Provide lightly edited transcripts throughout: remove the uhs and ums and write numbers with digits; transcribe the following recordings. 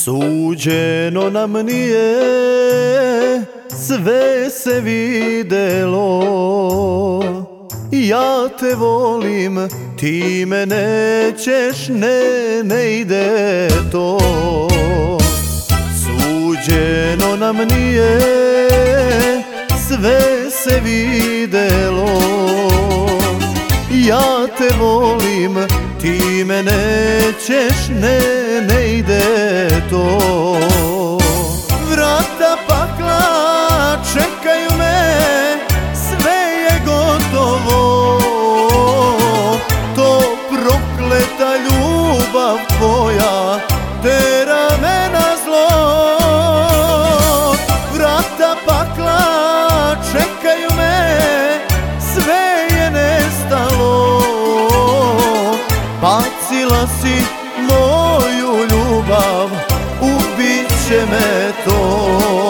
Suđeno nam nije, sve se videlo. Ja te volim, ti me nećeš, ne ide to. Suđeno nam nije, sve se videlo. Ja te volim, ti me nećeš, ne ide to. Vrata pakla čekaju me, sve je gotovo. To prokleta ljubav tvoja tera me na zlo. Vrata pakla čekaju me, sve je nestalo. Bacila si moju ljubav, ubit će me to.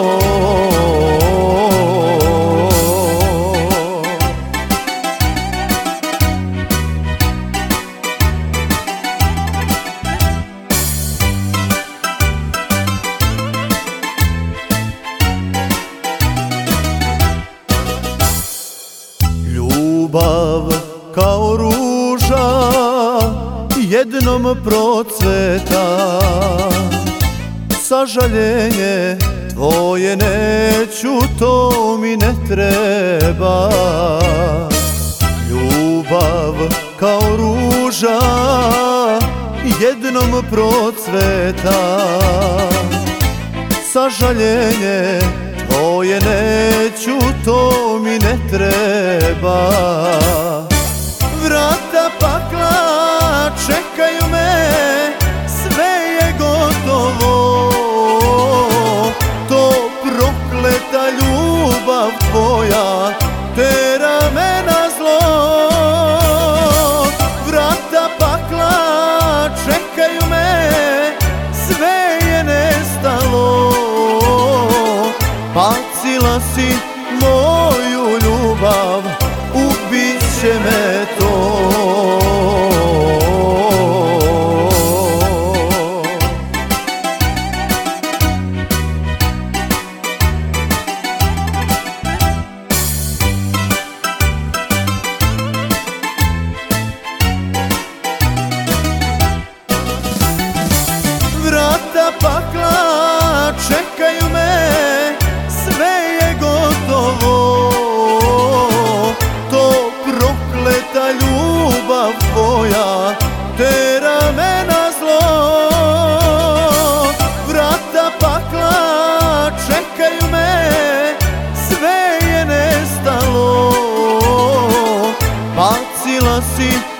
Ljubav kao ruža jednom procveta, sažaljenje tvoje neću, to mi ne treba. Ljubav kao ruža jednom procveta, sažaljenje tvoje neću, to mi ne treba. Vrata pakla čekaju me, sve je gotovo. To prokleta ljubav tvoja tera me na zlo. Vrata pakla čekaju me, sve je nestalo. Bacila si moju ljubav, ubit će me to. Vrata pakla čekaju me, sve je gotovo. To prokleta ljubav tvoja tera me na zlo. Vrata pakla čekaju me, sve je nestalo. Bacila si